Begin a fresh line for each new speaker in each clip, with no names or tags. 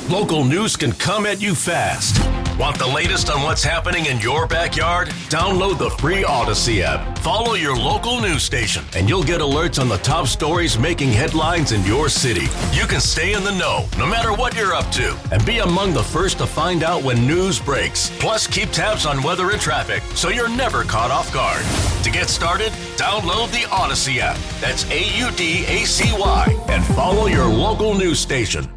Local news can come at you fast. Want the latest on what's happening in your backyard? Download the free Odyssey app. Follow your local news station, and you'll get alerts on the top stories making headlines in your city. You can stay in the know, no matter what you're up to, and be among the first to find out when news breaks. Plus, keep tabs on weather and traffic, so you're never caught off guard. To get started, download the Odyssey app. That's AUDACY, and follow your local news station.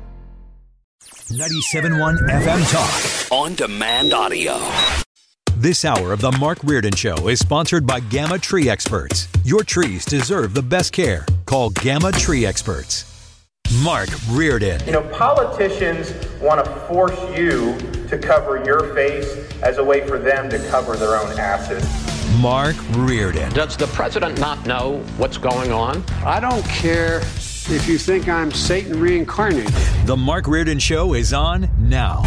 97.1 FM Talk.
On demand audio.
This hour of the Mark Reardon Show is sponsored by Gamma Tree Experts. Your trees deserve the best care. Call Gamma Tree Experts. Mark Reardon.
You know, politicians want to force you to cover your face as a way for them to cover their own asses.
Mark Reardon.
Does the president not know what's going on?
I don't care if you think I'm Satan reincarnated.
The Mark Reardon Show is on now.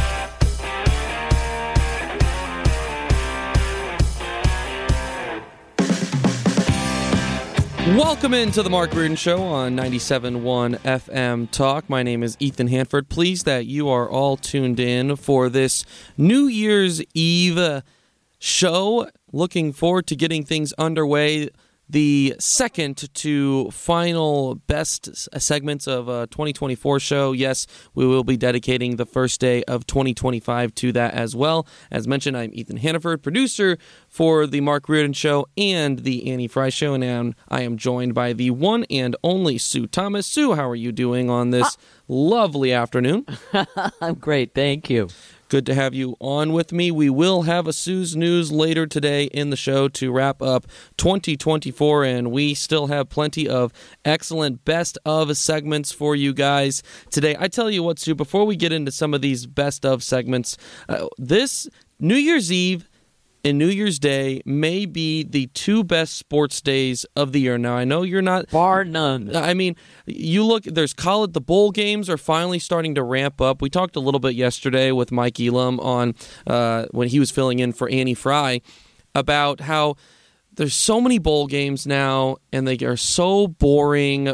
Welcome into the Mark Reardon Show on 97.1 FM Talk. My name is Ethan Hanford. Pleased that you are all tuned in for this New Year's Eve show. Looking forward to getting things underway. The second to final best segments of a 2024 show. Yes, we will be dedicating the first day of 2025 to that as well. As mentioned, I'm Ethan Hannaford, producer for the Mark Reardon Show and the Annie Fry Show, and I am joined by the one and only Sue Thomas. Sue, how are you doing on this lovely afternoon?
I'm great, thank you.
Good to have you on with me. We will have a Sue's News later today in the show to wrap up 2024, and we still have plenty of excellent best of segments for you guys today. I tell you what, Sue, before we get into some of these best of segments, this New Year's Eve and New Year's Day may be the two best sports days of the year. Now, I know you're not...
Bar none.
I mean, you look, there's college, the bowl games are finally starting to ramp up. We talked a little bit yesterday with Mike Elam on, when he was filling in for Annie Fry, about how there's so many bowl games now, and they are so boring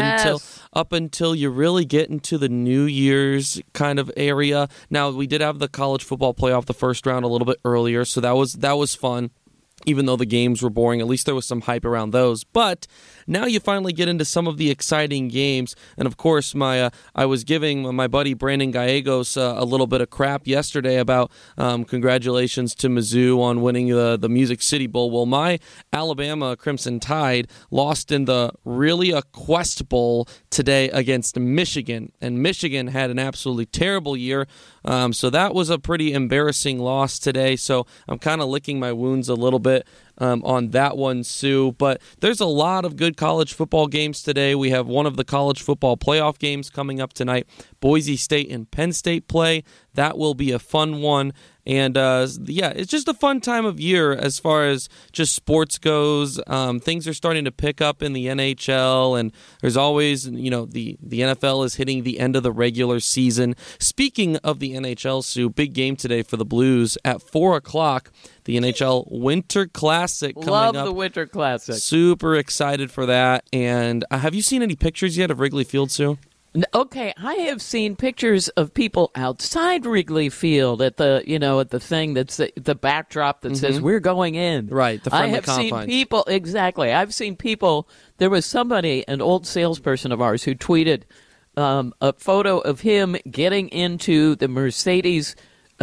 up until you really get into the New Year's kind of area. Now, we did have the college football playoff, the first round, a little bit earlier, so that was fun. Even though the games were boring, at least there was some hype around those. But now you finally get into some of the exciting games. And, of course, I was giving my buddy Brandon Gallegos a little bit of crap yesterday about congratulations to Mizzou on winning the Music City Bowl. Well, my Alabama Crimson Tide lost in the Quest Bowl today against Michigan. And Michigan had an absolutely terrible year. So that was a pretty embarrassing loss today. So I'm kind of licking my wounds a little bit on that one, Sue. But there's a lot of good college football games today. We have one of the college football playoff games coming up tonight. Boise State and Penn State play. That will be a fun one. And, it's just a fun time of year as far as just sports goes. Things are starting to pick up in the NHL, and there's always, the NFL is hitting the end of the regular season. Speaking of the NHL, Sue, big game today for the Blues at 4 o'clock. The NHL Winter Classic coming up.
Love the Winter Classic.
Super excited for that. And have you seen any pictures yet of Wrigley Field, Sue?
Okay, I have seen pictures of people outside Wrigley Field at the thing that's the backdrop that says we're going in.
Right, the friendly confines.
I have seen people, exactly. I've seen people, there was somebody, an old salesperson of ours, who tweeted a photo of him getting into the Mercedes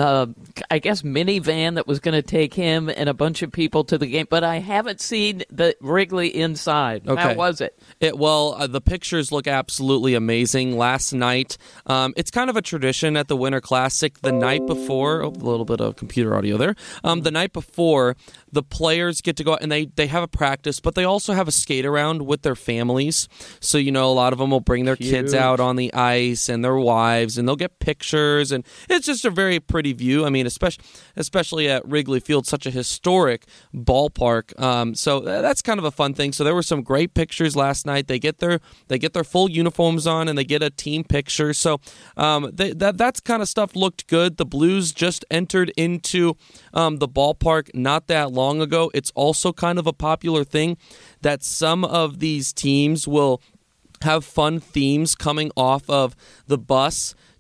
minivan that was going to take him and a bunch of people to the game, but I haven't seen the Wrigley inside.
Okay.
How was it?
The pictures look absolutely amazing. Last night, it's kind of a tradition at the Winter Classic. The night before, a little bit of computer audio there. The night before, the players get to go out and they have a practice, but they also have a skate around with their families. So, a lot of them will bring their kids out on the ice and their wives, and they'll get pictures, and it's just a very pretty view. I mean, especially at Wrigley Field, such a historic ballpark. So that's kind of a fun thing. So there were some great pictures last night. They get their full uniforms on, and they get a team picture. So that's kind of stuff looked good. The Blues just entered into the ballpark not that long ago. It's also kind of a popular thing that some of these teams will have fun themes coming off of the bus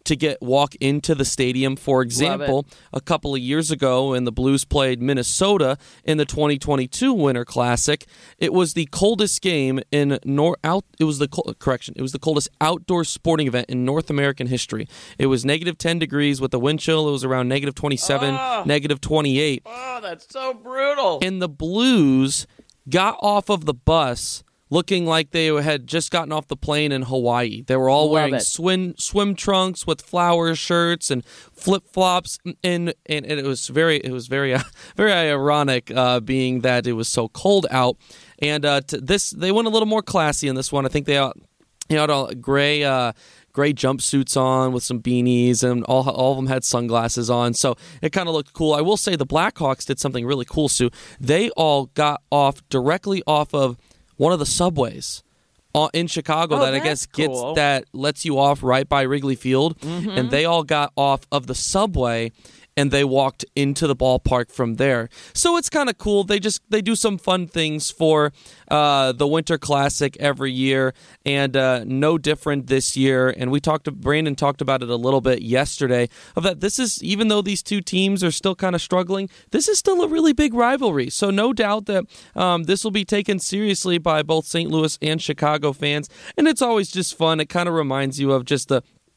to walk into the stadium. For example, a couple of years ago when the Blues played Minnesota in the 2022 Winter Classic, it was the coldest game in it was the coldest outdoor sporting event in North American history. It was negative 10 degrees with the wind chill. It was around negative 27, negative 28.
Oh, that's so brutal.
And the Blues got off of the bus looking like they had just gotten off the plane in Hawaii. They were all wearing swim trunks with flower shirts and flip flops, and it was very very ironic, being that it was so cold out. And they went a little more classy in this one. I think they had all gray jumpsuits on with some beanies, and all of them had sunglasses on, so it kind of looked cool. I will say the Blackhawks did something really cool, Sue. They all got off directly off of one of the subways in Chicago that I guess that lets you off right by Wrigley Field, and they all got off of the subway and they walked into the ballpark from there. So it's kind of cool. They do some fun things for the Winter Classic every year, and no different this year. And Brandon talked about it a little bit yesterday, of that this is, even though these two teams are still kind of struggling, this is still a really big rivalry. So no doubt that this will be taken seriously by both St. Louis and Chicago fans, and it's always just fun. It kind of reminds you of just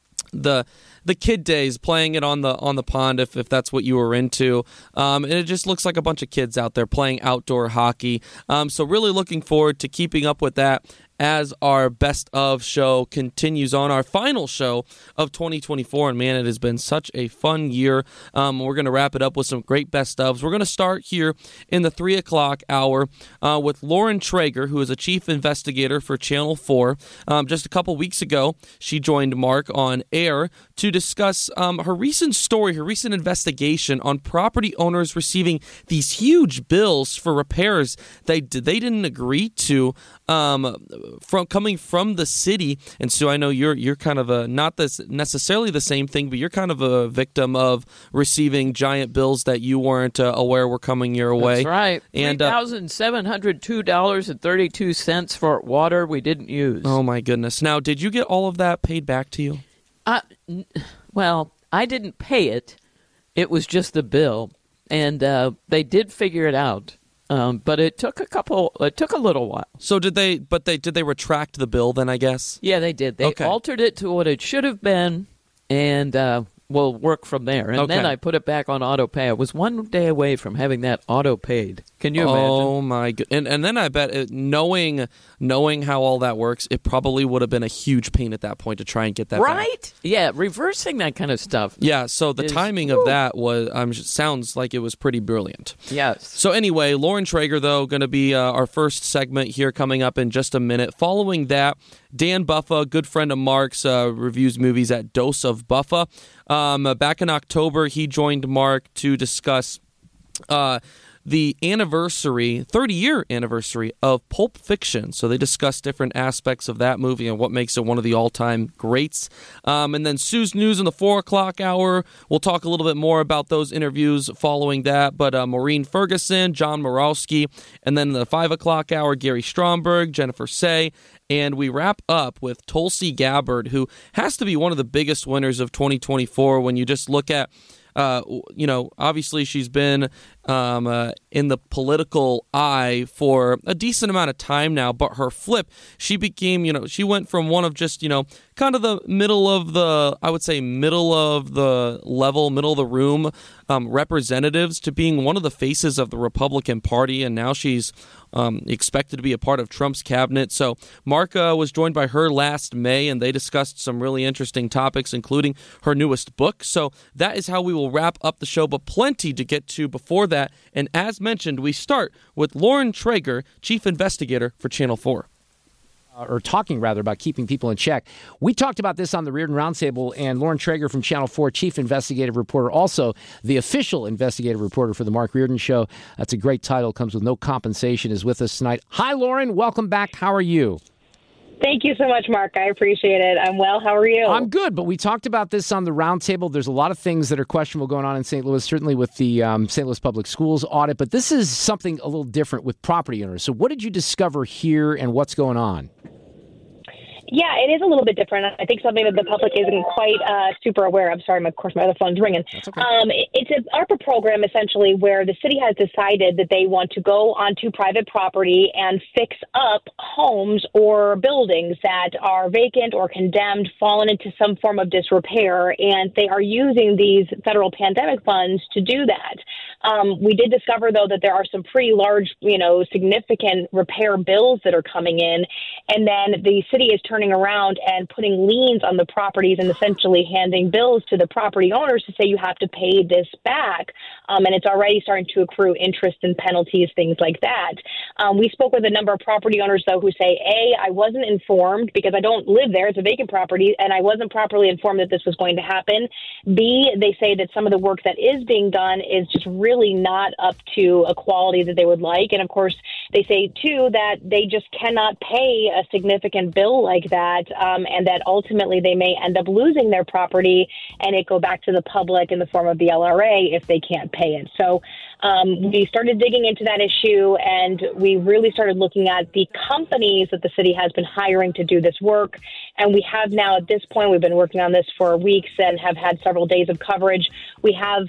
the kid days, playing it on the pond, if that's what you were into, and it just looks like a bunch of kids out there playing outdoor hockey. So really looking forward to keeping up with that as our Best of show continues on, our final show of 2024. And man, it has been such a fun year. We're going to wrap it up with some great Best ofs. We're going to start here in the 3 o'clock hour with Lauren Traeger, who is a chief investigator for Channel 4. Just a couple weeks ago, she joined Mark on air to discuss her recent story, her recent investigation on property owners receiving these huge bills for repairs they didn't agree to, coming from the city. And so I know you're kind of not necessarily the same thing, but you're kind of a victim of receiving giant bills that you weren't aware were coming your way.
That's right. And $3,702.32 for water we didn't use.
Oh my goodness. Now, did you get all of that paid back to you?
Well, I didn't pay it. It was just the bill, and they did figure it out. But it took a little while. So did they retract the bill then, I guess? Yeah, they did. They altered it to what it should have been, and we'll work from there. And then I put it back on auto pay. I was one day away from having that auto paid. Can you imagine? Oh my god! And then I bet knowing how all that works, it probably would have been a huge pain at that point to try and get that right?
back.
Yeah, reversing that kind of stuff.
Yeah. So the timing of that sounds like it was pretty brilliant.
Yes.
So anyway, Lauren Traeger, though, going to be our first segment here coming up in just a minute. Following that, Dan Buffa, good friend of Mark's, reviews movies at Dose of Buffa. Back in October, he joined Mark to discuss the 30-year anniversary of Pulp Fiction. So they discussed different aspects of that movie and what makes it one of the all-time greats. And then Sue's News in the 4 o'clock hour. We'll talk a little bit more about those interviews following that. But Maureen Ferguson, John Morawski, and then in the 5 o'clock hour, Gary Stromberg, Jennifer Say. And we wrap up with Tulsi Gabbard, who has to be one of the biggest winners of 2024 when you just look at obviously she's been in the political eye for a decent amount of time now, but her flip, she became, she went from one of just, kind of the middle of the level, middle of the room representatives to being one of the faces of the Republican Party, and now she's expected to be a part of Trump's cabinet. So Mark was joined by her last May, and they discussed some really interesting topics, including her newest book. So that is how we will wrap up the show, but plenty to get to before that. And as mentioned, we start with Lauren Traeger, chief investigator for Channel 4.
Talking about keeping people in check. We talked about this on the Reardon Roundtable, and Lauren Traeger from Channel 4, chief investigative reporter, also the official investigative reporter for the Mark Reardon Show. That's a great title, comes with no compensation, is with us tonight. Hi, Lauren. Welcome back. How are you?
Thank you so much, Mark. I appreciate it. I'm well. How are you?
I'm good, but we talked about this on the Roundtable. There's a lot of things that are questionable going on in St. Louis, certainly with the St. Louis Public Schools audit, but this is something a little different with property owners. So what did you discover here, and what's going on?
Yeah, it is a little bit different. I think something that the public isn't quite super aware of. Sorry, of course, my other phone's ringing.
That's okay.
It's an ARPA program, essentially, where the city has decided that they want to go onto private property and fix up homes or buildings that are vacant or condemned, fallen into some form of disrepair, and they are using these federal pandemic funds to do that. We did discover, though, that there are some pretty large, significant repair bills that are coming in, and then the city is turning around and putting liens on the properties and essentially handing bills to the property owners to say you have to pay this back. And it's already starting to accrue interest and penalties, things like that. We spoke with a number of property owners, though, who say, A, I wasn't informed because I don't live there. It's a vacant property, and I wasn't properly informed that this was going to happen. B, they say that some of the work that is being done is just really not up to a quality that they would like. And, of course, they say, too, that they just cannot pay a significant bill like that, and that ultimately they may end up losing their property and it go back to the public in the form of the LRA if they can't pay it. So we started digging into that issue, and we really started looking at the companies that the city has been hiring to do this work. And we have now, at this point, we've been working on this for weeks and have had several days of coverage. We have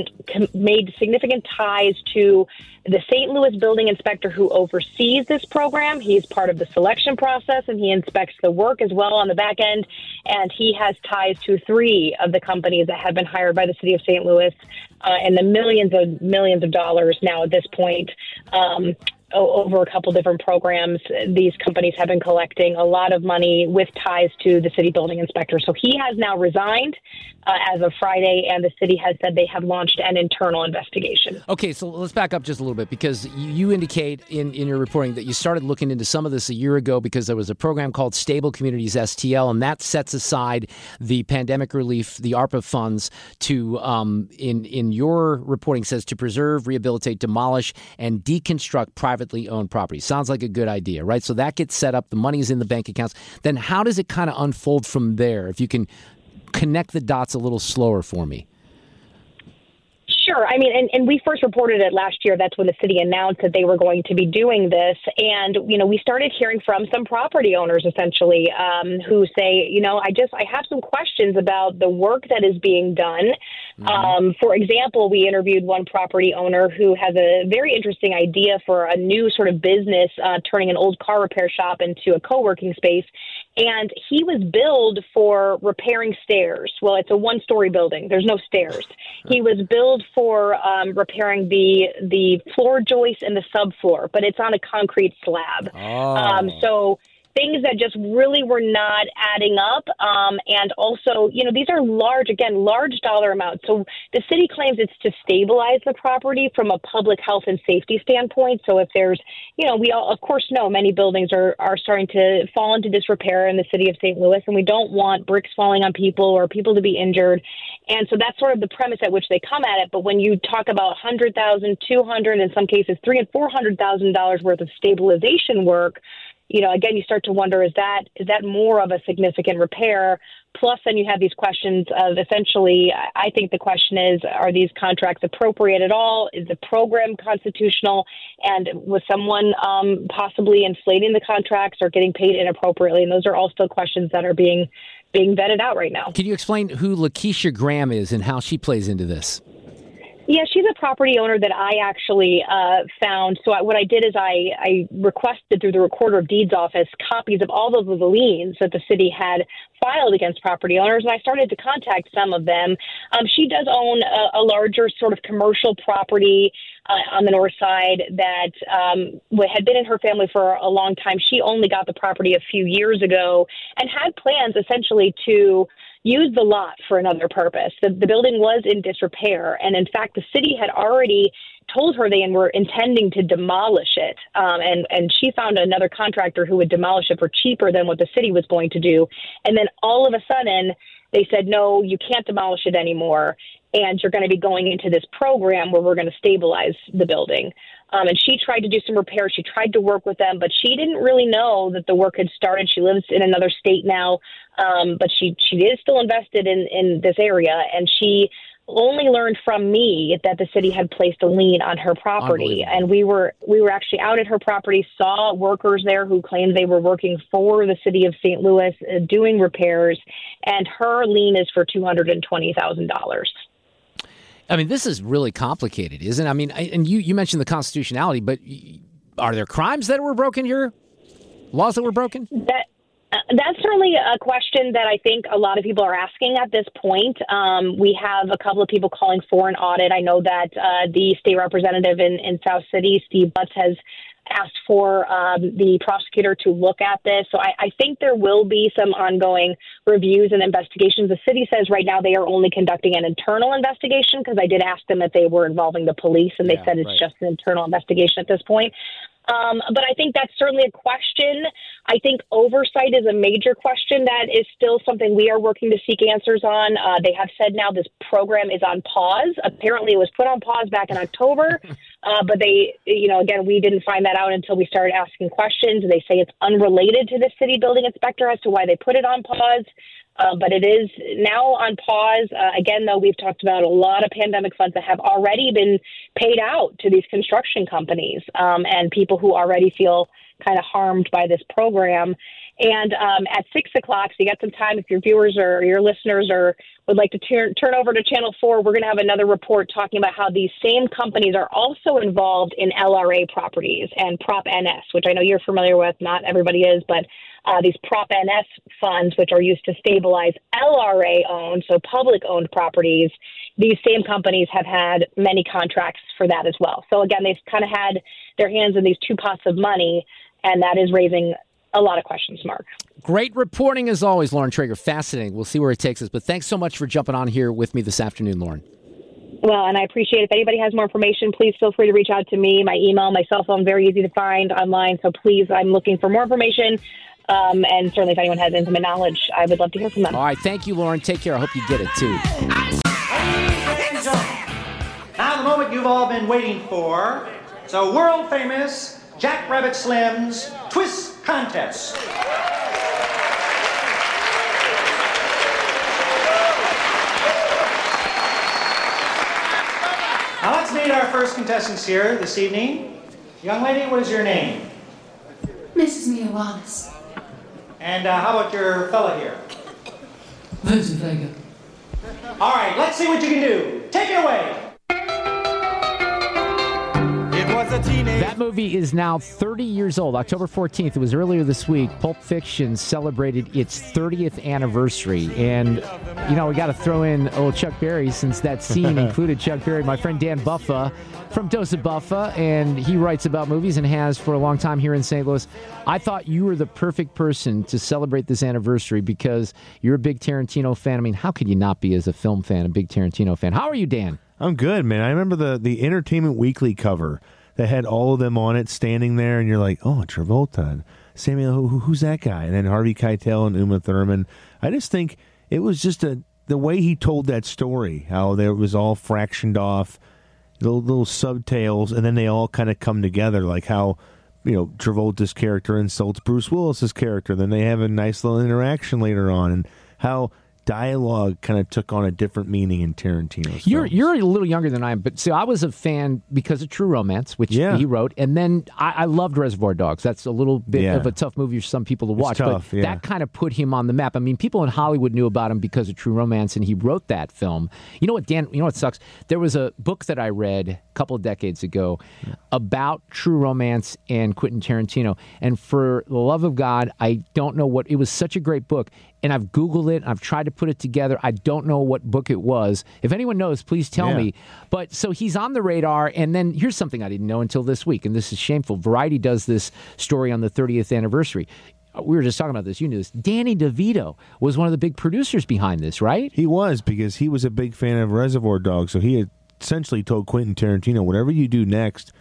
made significant ties to the St. Louis building inspector who oversees this program. He's part of the selection process, and he inspects the work as well on the back end. And he has ties to 3 of the companies that have been hired by the city of St. Louis, and the millions of dollars now at this point. Over a couple different programs, these companies have been collecting a lot of money with ties to the city building inspector. So he has now resigned as of Friday, and the city has said they have launched an internal investigation.
Okay, so let's back up just a little bit, because you indicate in your reporting that you started looking into some of this a year ago because there was a program called Stable Communities STL, and that sets aside the pandemic relief, the ARPA funds, to, in your reporting says, to preserve, rehabilitate, demolish, and deconstruct privately owned property. Sounds like a good idea, right? So that gets set up, the money's in the bank accounts. Then how does it kind of unfold from there? If you can connect the dots a little slower for me.
Sure. I mean, and we first reported it last year. That's when the city announced that they were going to be doing this. And, we started hearing from some property owners, essentially, who say, I have some questions about the work that is being done. Mm-hmm. For example, we interviewed one property owner who has a very interesting idea for a new sort of business, turning an old car repair shop into a co-working space. And he was billed for repairing stairs. Well, it's a one-story building. There's no stairs. He was billed for repairing the floor joist and the subfloor, but it's on a concrete slab.
Oh.
So things that just really were not adding up. And also, these are large dollar amounts. So the city claims it's to stabilize the property from a public health and safety standpoint. So if there's, we all, of course, know many buildings are starting to fall into disrepair in the city of St. Louis, and we don't want bricks falling on people or people to be injured. And so that's sort of the premise at which they come at it. But when you talk about $100,000, $200,000, in some cases $300,000 and $400,000 worth of stabilization work, again, you start to wonder, is that more of a significant repair? Plus, then you have these questions of essentially, I think the question is, are these contracts appropriate at all? Is the program constitutional? And was someone possibly inflating the contracts or getting paid inappropriately? And those are all still questions that are being vetted out right now.
Can you explain who Lakeisha Graham is and how she plays into this?
Yeah, she's a property owner that I actually found. So what I did is I requested through the Recorder of Deeds office copies of all of the liens that the city had filed against property owners, and I started to contact some of them. She does own a larger sort of commercial property on the north side that had been in her family for a long time. She only got the property a few years ago and had plans essentially to use the lot for another purpose. The building was in disrepair, and in fact, the city had already told her they were intending to demolish it, and she found another contractor who would demolish it for cheaper than what the city was going to do. And then all of a sudden, they said, no, you can't demolish it anymore, and you're going to be going into this program where we're going to stabilize the building. And she tried to do some repairs. She tried to work with them, but she didn't really know that the work had started. She lives in another state now, but she is still invested in this area. And she only learned from me that the city had placed a lien on her property. And we were actually out at her property, saw workers there who claimed they were working for the city of St. Louis doing repairs, and her lien is for $220,000.
I mean, this is really complicated, isn't it? I mean, and you mentioned the constitutionality, but are there crimes that were broken here? Laws that were broken?
That's certainly a question that I think a lot of people are asking at this point. We have a couple of people calling for an audit. I know that the state representative in South City, Steve Butts, has asked for the prosecutor to look at this. So I think there will be some ongoing reviews and investigations. The city says right now they are only conducting an internal investigation, because I did ask them if they were involving the police, and they said it's just an internal investigation at this point. But I think that's certainly a question. I think oversight is a major question that is still something we are working to seek answers on. They have said now this program is on pause. Apparently it was put on pause back in October, but they, again, we didn't find that out until we started asking questions. They say it's unrelated to the city building inspector as to why they put it on pause. But it is now on pause. Again, though, we've talked about a lot of pandemic funds that have already been paid out to these construction companies and people who already feel kind of harmed by this program. And at 6 o'clock, so you got some time if your viewers or your listeners would like to turn over to Channel 4, we're going to have another report talking about how these same companies are also involved in LRA properties and Prop NS, which I know you're familiar with. Not everybody is, but these Prop NS funds, which are used to stabilize LRA-owned, so public-owned properties, these same companies have had many contracts for that as well. So, again, they've kind of had their hands in these two pots of money, and that is raising a lot of questions, Mark.
Great reporting as always, Lauren Traeger. Fascinating. We'll see where it takes us. But thanks so much for jumping on here with me this afternoon, Lauren.
Well, and I appreciate it. If anybody has more information, please feel free to reach out to me. My email, my cell phone, very easy to find online. So please, I'm looking for more information. And certainly if anyone has intimate knowledge, I would love to hear from them.
All right. Thank you, Lauren. Take care. I hope you get it, too.
Now the moment you've all been waiting for. So world-famous Jack Rabbit Slim's Twist Contest. Now let's meet our first contestants here this evening. Young lady, what is your name?
Mrs. Mia Wallace.
And how about your fella here?
Vincent Vega.
All right, let's see what you can do. Take it away.
That movie is now 30 years old. October 14th, it was earlier this week. Pulp Fiction celebrated its 30th anniversary. And, we got to throw in old Chuck Berry, since that scene included Chuck Berry, my friend Dan Buffa from Dose of Buffa, and he writes about movies and has for a long time here in St. Louis. I thought you were the perfect person to celebrate this anniversary because you're a big Tarantino fan. I mean, how could you not be, as a film fan, a big Tarantino fan? How are you, Dan?
I'm good, man. I remember the Entertainment Weekly cover that had all of them on it standing there, and you're like, oh, Travolta, Samuel, who's that guy? And then Harvey Keitel and Uma Thurman. I just think it was just the way he told that story, how there was all fractioned off, little subtales, and then they all kind of come together, like how, Travolta's character insults Bruce Willis's character, then they have a nice little interaction later on, and how dialogue kind of took on a different meaning in Tarantino's films.
You're a little younger than I am, but see, I was a fan because of True Romance, which he wrote, and then I loved Reservoir Dogs. That's a little bit of a tough movie for some people to watch, but that kind of put him on the map. I mean, people in Hollywood knew about him because of True Romance, and he wrote that film. You know what, Dan? You know what sucks? There was a book that I read a couple of decades ago about True Romance and Quentin Tarantino, and for the love of God, I don't know what. It was such a great book. And I've Googled it. I've tried to put it together. I don't know what book it was. If anyone knows, please tell me. But so he's on the radar. And then here's something I didn't know until this week, and this is shameful. Variety does this story on the 30th anniversary. We were just talking about this. You knew this. Danny DeVito was one of the big producers behind this, right?
He was, because he was a big fan of Reservoir Dogs. So he had essentially told Quentin Tarantino, whatever you do next,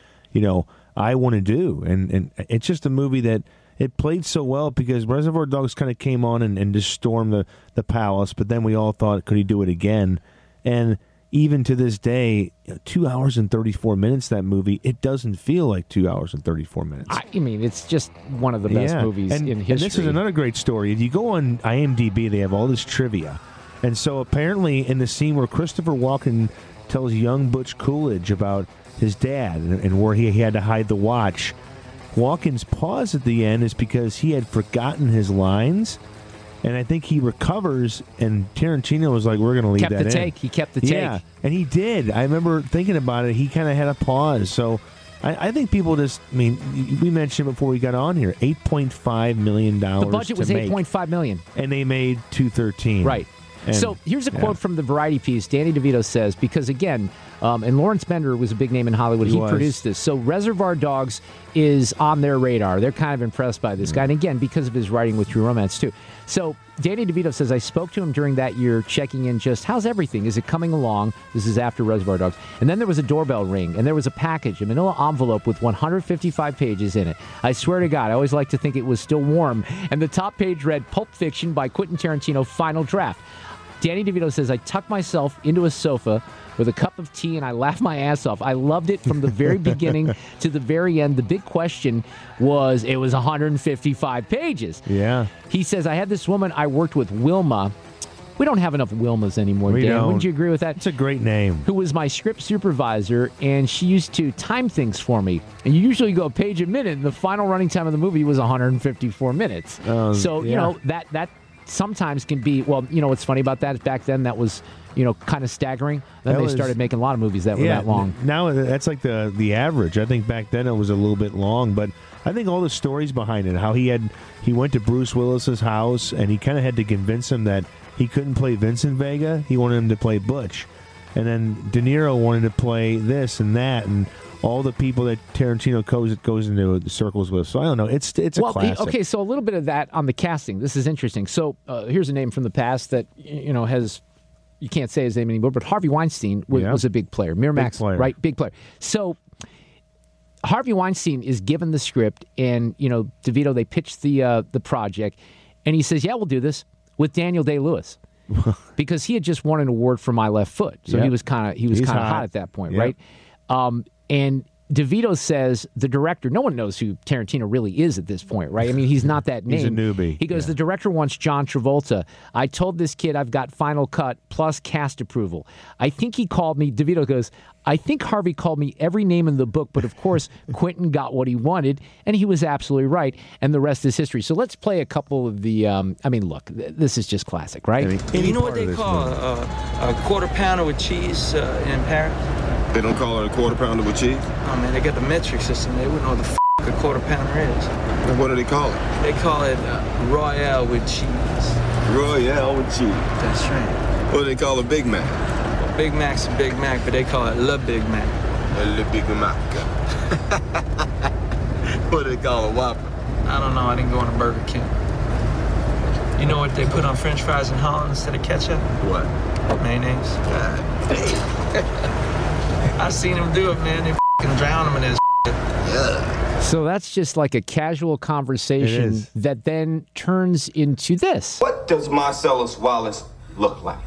I want to do. And it's just a movie that it played so well because Reservoir Dogs kind of came on and just stormed the palace, but then we all thought, could he do it again? And even to this day, 2 hours and 34 minutes, that movie, it doesn't feel like 2 hours and 34 minutes.
I mean, it's just one of the best movies in history.
And this is another great story. If you go on IMDb, they have all this trivia And so apparently in the scene where Christopher Walken tells young Butch Coolidge about his dad and where he had to hide the watch, Walken's pause at the end is because he had forgotten his lines. And I think he recovers, and Tarantino was like, we're going to leave that in.
He kept the take.
Yeah, and he did. I remember thinking about it. He kind of had a pause. So I think people just, I mean, we mentioned before we got on here, $8.5 million
The budget was $8.5 million.
And they made $213.
Right.
And,
so here's a quote from the Variety piece. Danny DeVito says, because again, and Lawrence Bender was a big name in Hollywood. He produced this. So Reservoir Dogs is on their radar. They're kind of impressed by this guy. And again, because of his writing with True Romance, too. So Danny DeVito says, I spoke to him during that year, checking in just, how's everything? Is it coming along? This is after Reservoir Dogs. And then there was a doorbell ring, and there was a package, a manila envelope with 155 pages in it. I swear to God, I always like to think it was still warm. And the top page read, Pulp Fiction by Quentin Tarantino, final draft. Danny DeVito says, I tucked myself into a sofa with a cup of tea and I laughed my ass off. I loved it from the very beginning to the very end. The big question was, it was 155 pages.
Yeah.
He says, I had this woman I worked with, Wilma. We don't have enough Wilmas anymore,
We
Dan.
don't.
Wouldn't you agree with that?
It's a great name.
Who was my script supervisor, and she used to time things for me. And you usually go a page a minute, and the final running time of the movie was 154 minutes. So, you know, that sometimes can be, well, you know what's funny about that is back then that was, you know, kind of staggering. Then they started making a lot of movies that were that long.
Now that's like the average. I think back then it was a little bit long, but I think all the stories behind it, how he went to Bruce Willis's house and he kind of had to convince him that he couldn't play Vincent Vega. He wanted him to play Butch. And then De Niro wanted to play this and that, and all the people that Tarantino goes into circles with. So I don't know. It's a classic.
Okay, so a little bit of that on the casting. This is interesting. So here's a name from the past that, you know, has, you can't say his name anymore, but Harvey Weinstein was a big player. Miramax, right? Big player. So Harvey Weinstein is given the script, and, you know, DeVito, they pitched the project, and he says, yeah, we'll do this with Daniel Day-Lewis. Because he had just won an award for My Left Foot. So he was kind of hot at that point, right? And DeVito says, the director, no one knows who Tarantino really is at this point, right? I mean, he's not that name.
He's a newbie.
He goes, the director wants John Travolta. I told this kid I've got final cut plus cast approval. I think he called me, DeVito goes, I think Harvey called me every name in the book, but of course, Quentin got what he wanted, and he was absolutely right, and the rest is history. So let's play a couple of the, I mean, look, this is just classic, right?
You know what they call a quarter pounder with cheese in Paris?
They don't call it a quarter pounder with cheese?
Oh, man, they got the metric system. They wouldn't know what the a quarter pounder is.
And what do they call it?
They call it Royale with cheese.
Royale with cheese.
That's right.
What do they call a Big Mac?
Well, Big Mac's a Big Mac, but they call it Le Big Mac.
Le Big Mac. What do they call a Whopper?
I don't know. I didn't go on a Burger King. You know what they put on French fries in Holland instead of ketchup?
What?
Mayonnaise. I seen them do it, man. They f***ing drown them in this shit.
So that's just like a casual conversation that then turns into this.
What does Marcellus Wallace look like?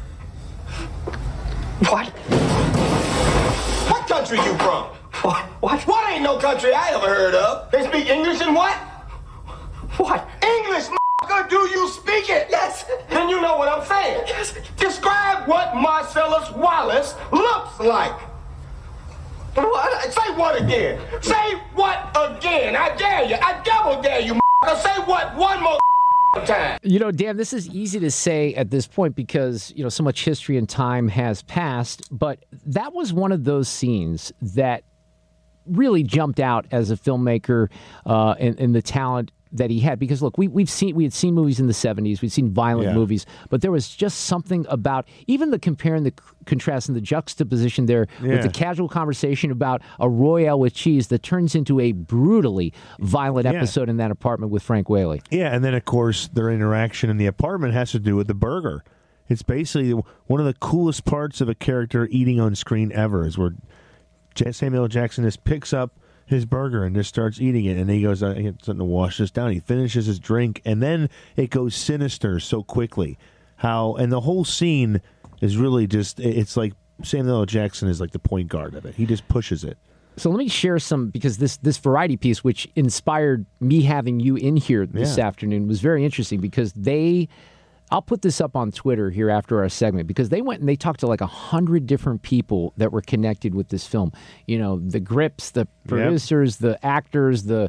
What? What country you from? What ain't no country I ever heard of? They speak English and what? What? English, m***er, do you speak it? Yes. Then you know what I'm saying. Yes. Describe what Marcellus Wallace looks like. What? Say what again? Say what again? I dare you. I double dare you, m***er. Say what one more time.
You know, Dan, this is easy to say at this point because, you know, so much history and time has passed, but that was one of those scenes that really jumped out as a filmmaker and the talent that he had. Because look, we had seen movies in the 70s, we'd seen violent movies, but there was just something about even the compare and the contrast and the juxtaposition there with the casual conversation about a Royale with cheese that turns into a brutally violent episode in that apartment with Frank Whaley.
Yeah, and then of course their interaction in the apartment has to do with the burger. It's basically one of the coolest parts of a character eating on screen ever is where Samuel L. Jackson just picks up his burger and just starts eating it, and he goes, I get something to wash this down. He finishes his drink, and then it goes sinister so quickly. And the whole scene is really just, it's like Samuel L. Jackson is like the point guard of it. He just pushes it.
So let me share some, because this variety piece, which inspired me having you in here this afternoon, was very interesting because I'll put this up on Twitter here after our segment because they went and they talked to like 100 different people that were connected with this film. You know, the grips, the producers, the actors, the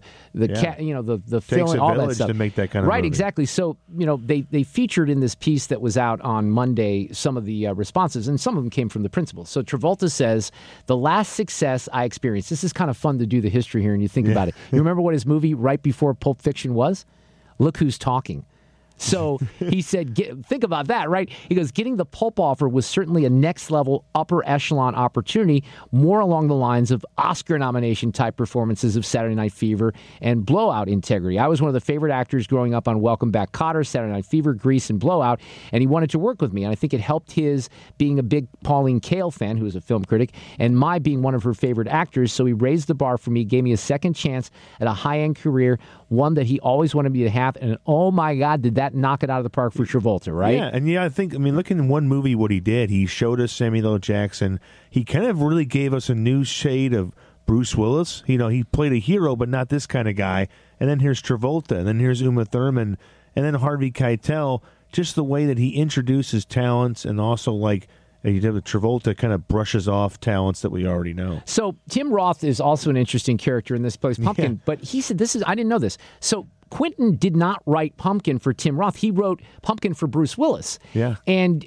film, all that stuff
to make that kind of movie.
Exactly. So, you know, they featured in this piece that was out on Monday some of the responses, and some of them came from the principals. So Travolta says, the last success I experienced, this is kind of fun to do the history here and you think about it. You remember what his movie right before Pulp Fiction was? Look Who's Talking. So he said, think about that, right? He goes, getting the Pulp offer was certainly a next-level, upper-echelon opportunity, more along the lines of Oscar nomination-type performances of Saturday Night Fever and Blowout integrity. I was one of the favorite actors growing up on Welcome Back, Kotter, Saturday Night Fever, Grease, and Blowout, and he wanted to work with me. And I think it helped his being a big Pauline Kael fan, who is a film critic, and my being one of her favorite actors, so he raised the bar for me, gave me a second chance at a high-end career, one that he always wanted me to have, and oh my God, did that knock it out of the park for Travolta, right?
Yeah, and I mean, look in one movie what he did. He showed us Samuel L. Jackson. He kind of really gave us a new shade of Bruce Willis. You know, he played a hero, but not this kind of guy. And then here's Travolta, and then here's Uma Thurman, and then Harvey Keitel. Just the way that he introduces talents, and also like Travolta kind of brushes off talents that we already know.
So Tim Roth is also an interesting character in this place, Pumpkin, but he said I didn't know this. So Quentin did not write Pumpkin for Tim Roth. He wrote Pumpkin for Bruce Willis.
Yeah.
And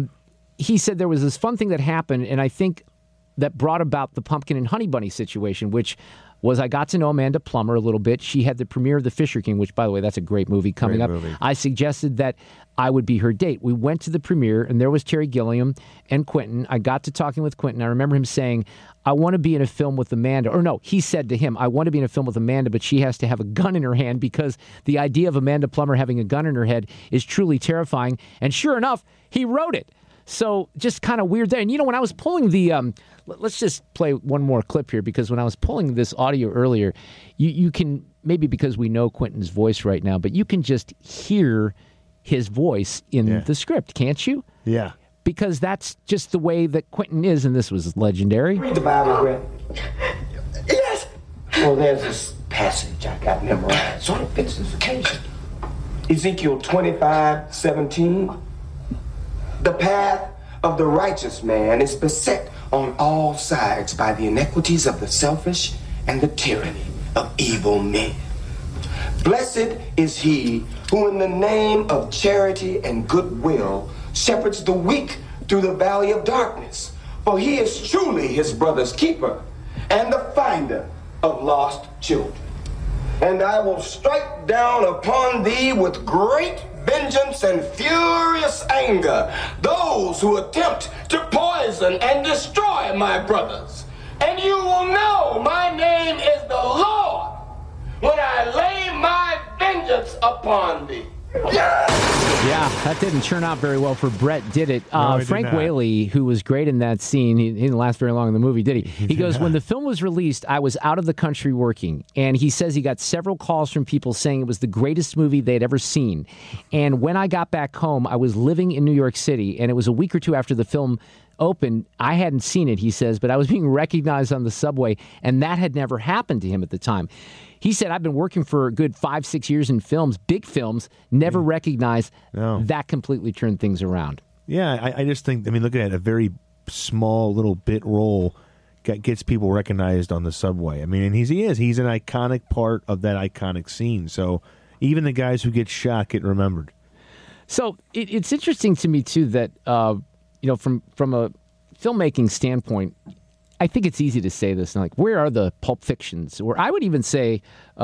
he said there was this fun thing that happened, and I think that brought about the Pumpkin and Honey Bunny situation, which was I got to know Amanda Plummer a little bit. She had the premiere of The Fisher King, which, by the way, that's a great movie coming up. I suggested that I would be her date. We went to the premiere, and there was Terry Gilliam and Quentin. I got to talking with Quentin. I remember him saying, I want to be in a film with Amanda. Or no, he said to him, I want to be in a film with Amanda, but she has to have a gun in her hand because the idea of Amanda Plummer having a gun in her head is truly terrifying. And sure enough, he wrote it. So just kind of weird there. And, you know, when I was pulling the let's just play one more clip here, because when I was pulling this audio earlier, you can, maybe because we know Quentin's voice right now, but you can just hear his voice in the script, can't you?
Yeah.
Because that's just the way that Quentin is, and this was legendary.
Read the Bible, Brett. Yes! Well, there's this passage I got memorized. Sort of fits this occasion. Ezekiel 25:17. The path of the righteous man is beset on all sides by the iniquities of the selfish and the tyranny of evil men. Blessed is he who in the name of charity and goodwill shepherds the weak through the valley of darkness, for he is truly his brother's keeper and the finder of lost children. And I will strike down upon thee with great vengeance and furious anger those who attempt to poison and destroy my brothers. And you will know my name is the Lord when I lay my vengeance upon thee.
Yeah, that didn't turn out very well for Brett, did it?
No,
Frank
did not.
Whaley, who was great in that scene, he didn't last very long in the movie, did he? He goes, when the film was released, I was out of the country working, and he says he got several calls from people saying it was the greatest movie they'd ever seen. And when I got back home, I was living in New York City, and it was a week or two after the film opened. I hadn't seen it, he says, but I was being recognized on the subway, and that had never happened to him at the time. He said, I've been working for a good 5-6 years in films, big films, never recognized. That completely turned things around.
Yeah, I just think, I mean, look at it, a very small little bit role gets people recognized on the subway. I mean, and he's an iconic part of that iconic scene. So even the guys who get shot get remembered.
So it's interesting to me, too, that, from a filmmaking standpoint, I think it's easy to say this, like, where are the Pulp Fictions? Or I would even say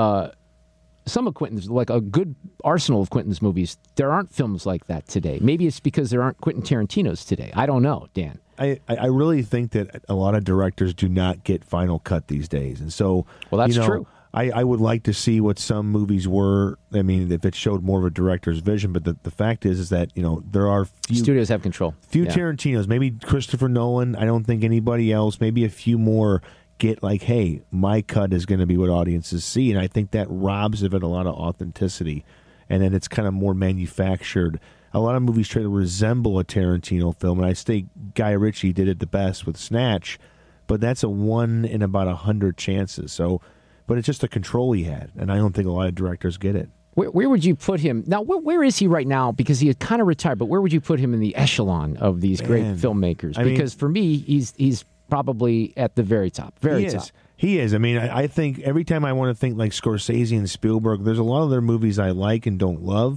some of Quentin's, like a good arsenal of Quentin's movies, there aren't films like that today. Maybe it's because there aren't Quentin Tarantino's today. I don't know, Dan.
I really think that a lot of directors do not get Final Cut these days. And so,
well, that's true.
I would like to see what some movies were. I mean, if it showed more of a director's vision. But the fact is that, there are few
studios have control.
Few Tarantinos, maybe Christopher Nolan. I don't think anybody else. Maybe a few more get like, hey, my cut is going to be what audiences see. And I think that robs of it a lot of authenticity. And then it's kind of more manufactured. A lot of movies try to resemble a Tarantino film. And I think Guy Ritchie did it the best with Snatch. But that's a 1 in about 100 chances. So... But it's just the control he had, and I don't think a lot of directors get it.
Where would you put him now? Where is he right now? Because he had kind of retired, but where would you put him in the echelon of these great filmmakers? Because for me, he's probably at the very top. Very top.
He is. I mean, I think every time I want to think like Scorsese and Spielberg, there's a lot of their movies I like and don't love.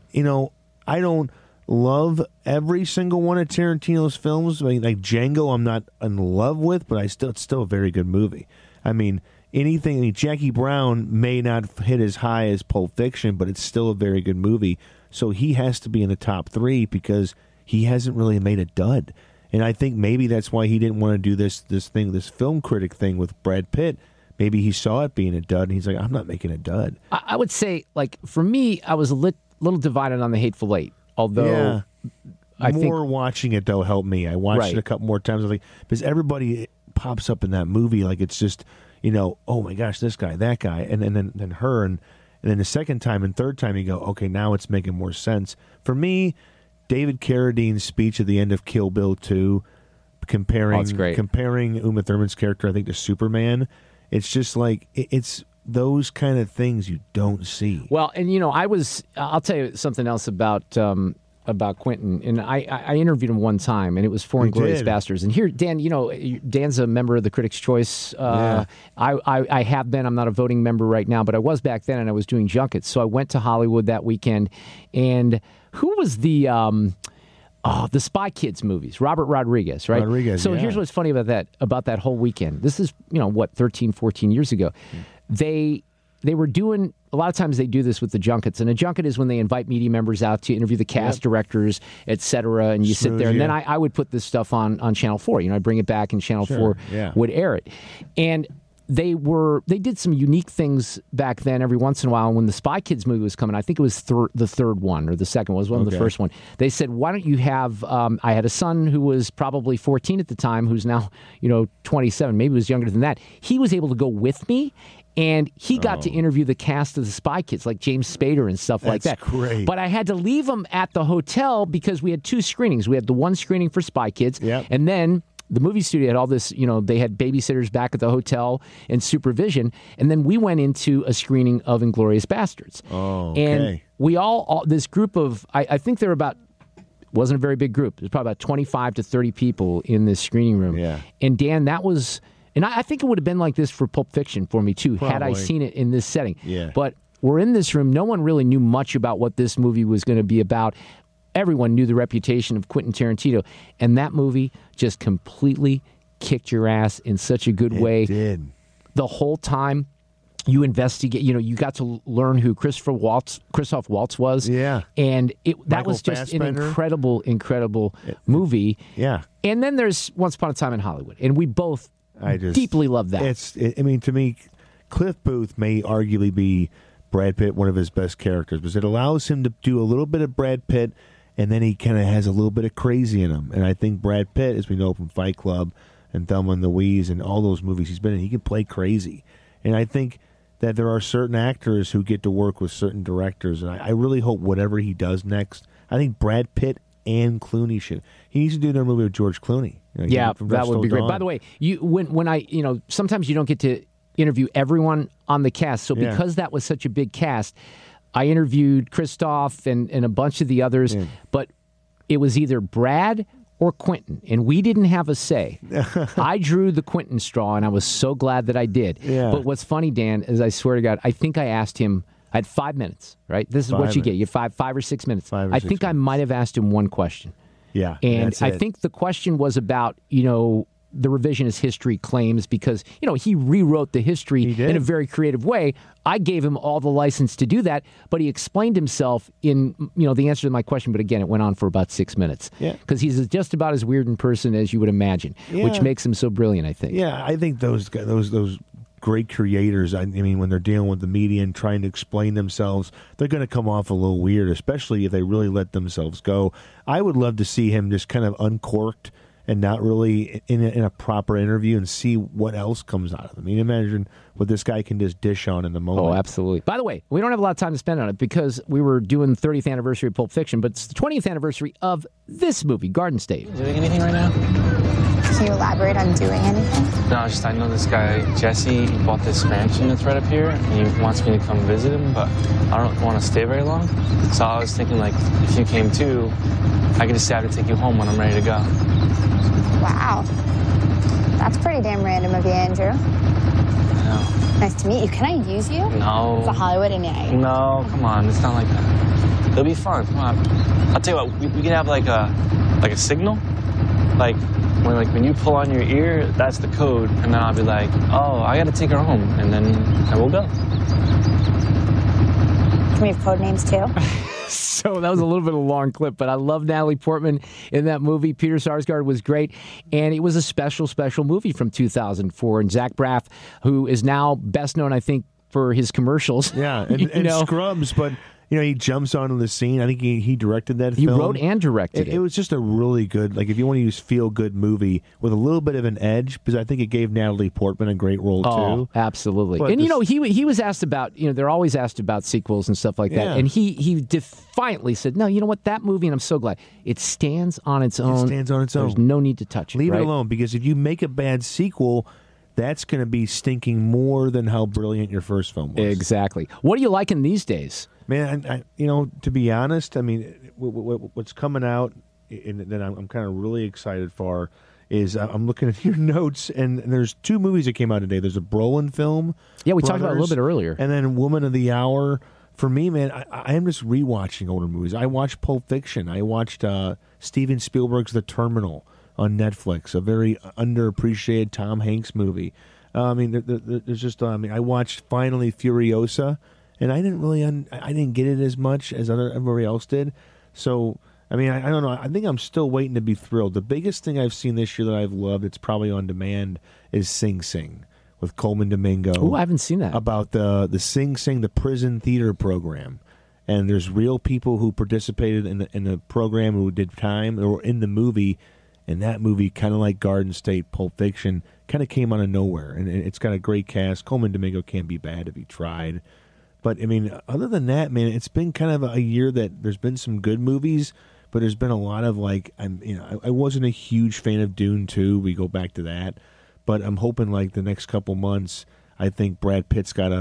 I don't love every single one of Tarantino's films. I mean, like Django, I'm not in love with, but it's still a very good movie. I mean, Jackie Brown may not hit as high as Pulp Fiction, but it's still a very good movie. So he has to be in the top 3 because he hasn't really made a dud. And I think maybe that's why he didn't want to do this film critic thing with Brad Pitt. Maybe he saw it being a dud, and he's like, I'm not making a dud.
I would say, like, for me, I was a little divided on The Hateful Eight, although I think
watching it, though, helped me. I watched it a couple more times. I think because everybody pops up in that movie, like it's just, oh my gosh, this guy, that guy, and then her, and then the second time and third time you go, okay, now it's making more sense. For me, David Carradine's speech at the end of Kill Bill 2, comparing Uma Thurman's character, I think, to Superman, it's just like, it's those kind of things you don't see.
Well, and I'll tell you something else about Quentin, and I interviewed him one time, and it was for Inglourious Basterds. And here, Dan, Dan's a member of the Critics' Choice. I have been. I'm not a voting member right now, but I was back then, and I was doing junkets. So I went to Hollywood that weekend, and who was the Spy Kids movies? Robert Rodriguez, right? So here's what's funny about that whole weekend. This is, 13, 14 years ago. They were doing, a lot of times they do this with the junkets, and a junket is when they invite media members out to interview the cast, directors, et cetera, and you sit there, and then I would put this stuff on Channel 4. I'd bring it back, and Channel 4 would air it. And they did some unique things back then every once in a while. When the Spy Kids movie was coming, I think it was the third one, or the second one, was one of the first one. They said, why don't you have, I had a son who was probably 14 at the time, who's now, 27, maybe was younger than that. He was able to go with me, and he got to interview the cast of the Spy Kids, like James Spader and stuff like that.
That's great.
But I had to leave him at the hotel because we had 2 screenings. We had the one screening for Spy Kids, and then the movie studio had all this, they had babysitters back at the hotel and supervision, and then we went into a screening of Inglourious Basterds.
Oh, okay.
And we all this group of, I think there were about, wasn't a very big group. There's probably about 25 to 30 people in this screening room.
Yeah.
And Dan, that was, and I think it would have been like this for Pulp Fiction for me too,
Probably.
had I seen it in this setting.
Yeah.
But we're in this room. No one really knew much about what this movie was going to be about. Everyone knew the reputation of Quentin Tarantino, and that movie just completely kicked your ass in such a good way.
It did.
The whole time you investigate, you got to learn who Christoph Waltz was.
Yeah.
And that
Michael
was just
Fassbender.
an incredible movie.
Yeah.
And then there's Once Upon a Time in Hollywood, and we both deeply love that.
To me, Cliff Booth may arguably be Brad Pitt, one of his best characters, because it allows him to do a little bit of Brad Pitt, and then he kind of has a little bit of crazy in him. And I think Brad Pitt, as we know from Fight Club and Thelma and Louise and all those movies he's been in, he can play crazy. And I think that there are certain actors who get to work with certain directors, and I really hope whatever he does next, I think Brad Pitt and Clooney should. He needs to do their movie with George Clooney.
Yeah, that would be great. By the way, when I sometimes you don't get to interview everyone on the cast, so because that was such a big cast, I interviewed Christoph and a bunch of the others, but it was either Brad or Quentin, and we didn't have a say. I drew the Quentin straw, and I was so glad that I did.
Yeah.
But what's funny, Dan, is I swear to God, I think I asked him, I had 5 minutes, right? This is what you get. You have 5 or 6 minutes. I think I might have asked him one question.
Yeah.
And I think the question was about, the revisionist history claims, because, he rewrote the history in a very creative way. I gave him all the license to do that, but he explained himself in, the answer to my question. But again, it went on for about 6 minutes.
Yeah.
Because he's just about as weird in person as you would imagine, which makes him so brilliant, I think.
Yeah, I think those great creators, I mean, when they're dealing with the media and trying to explain themselves, they're going to come off a little weird, especially if they really let themselves go. I would love to see him just kind of uncorked and not really in a proper interview and see what else comes out of them. I mean, imagine what this guy can just dish on in the moment.
Oh, absolutely. By the way, we don't have a lot of time to spend on it because we were doing the 30th anniversary of Pulp Fiction, but it's the 20th anniversary of this movie, Garden State.
Doing anything right now? Can you elaborate on doing anything?
No, I know this guy, Jesse, he bought this mansion that's right up here, and he wants me to come visit him, but I don't want to stay very long. So I was thinking, like, if you came too, I could just say I have to take you home when I'm ready to go.
Wow. That's pretty damn random of you, Andrew.
I know.
Nice to meet you. Can I use you?
No.
It's a Hollywood night.
No, come on, it's not like that. It'll be fun, come on. I'll tell you what, we can have like a signal. Like when you pull on your ear, that's the code, and then I'll be like, oh, I gotta take her home, and then we'll go.
Can we have code names too?
So that was a little bit of a long clip, but I love Natalie Portman in that movie. Peter Sarsgaard was great, and it was a special movie from 2004. And Zach Braff, who is now best known, I think, for his commercials.
Yeah, and Scrubs, but he jumps onto the scene. I think he directed that
film.
He
wrote and directed it.
It was just a really good, like, if you want to use feel-good movie with a little bit of an edge, because I think it gave Natalie Portman a great role, too.
Absolutely. But he was asked about, they're always asked about sequels and stuff like that, and he defiantly said, no, you know what, that movie, and I'm so glad, it stands on its own. There's no need to touch it.
Leave it alone, because if you make a bad sequel, that's going to be stinking more than how brilliant your first film was.
Exactly. What are you liking these days?
Man, to be honest, I mean, what's coming out, and that I'm kind of really excited for, is I'm looking at your notes, and there's 2 movies that came out today. There's a Brolin film.
Yeah, we talked about it a little bit earlier.
And then Woman of the Hour. For me, man, I am just rewatching older movies. I watched Pulp Fiction. I watched Steven Spielberg's The Terminal on Netflix, a very underappreciated Tom Hanks movie. There's just, I watched finally Furiosa. And I didn't get it as much as everybody else did. So, I don't know. I think I'm still waiting to be thrilled. The biggest thing I've seen this year that I've loved, it's probably on demand, is Sing Sing with Coleman Domingo.
Oh, I haven't seen that.
About the Sing Sing, the prison theater program. And there's real people who participated in the program who did time or in the movie. And that movie, kind of like Garden State, Pulp Fiction, kind of came out of nowhere. And it's got a great cast. Coleman Domingo can't be bad if he tried. But, other than that, man, it's been kind of a year that there's been some good movies, but there's been a lot of, I wasn't a huge fan of Dune 2. We go back to that. But I'm hoping, the next couple months, I think Brad Pitt's got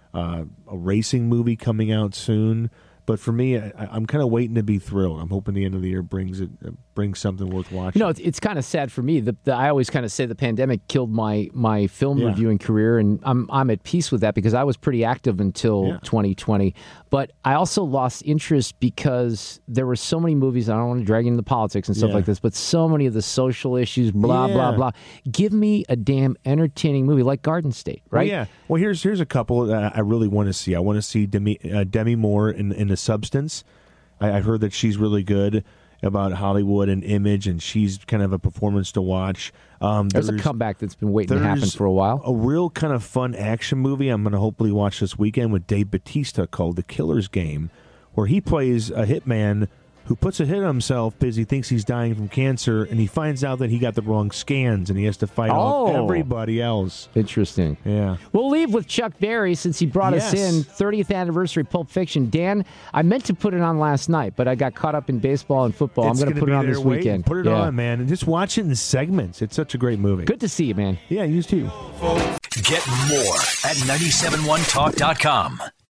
a racing movie coming out soon. But for me, I'm kind of waiting to be thrilled. I'm hoping the end of the year brings something worth watching.
It's kind of sad for me. I always kind of say the pandemic killed my film reviewing career, and I'm at peace with that because I was pretty active until 2020. But I also lost interest because there were so many movies. I don't want to drag into politics and stuff like this, but so many of the social issues, blah blah blah. Give me a damn entertaining movie like Garden State, right?
Well, well, here's a couple that I really want to see. I want to see Demi Moore in The Substance. I've heard that she's really good about Hollywood and image, and she's kind of a performance to watch.
There's a comeback that's been waiting to happen for a while.
A real kind of fun action movie I'm going to hopefully watch this weekend with Dave Bautista called The Killer's Game, where he plays a hitman who puts a hit on himself because he thinks he's dying from cancer, and he finds out that he got the wrong scans, and he has to fight off everybody else.
Interesting.
Yeah.
We'll leave with Chuck Berry since he brought us in. 30th anniversary Pulp Fiction. Dan, I meant to put it on last night, but I got caught up in baseball and football. I'm going to put it on this weekend.
Put it on, man, and just watch it in segments. It's such a great movie.
Good to see you, man.
Yeah, you too.
Get more at 971talk.com.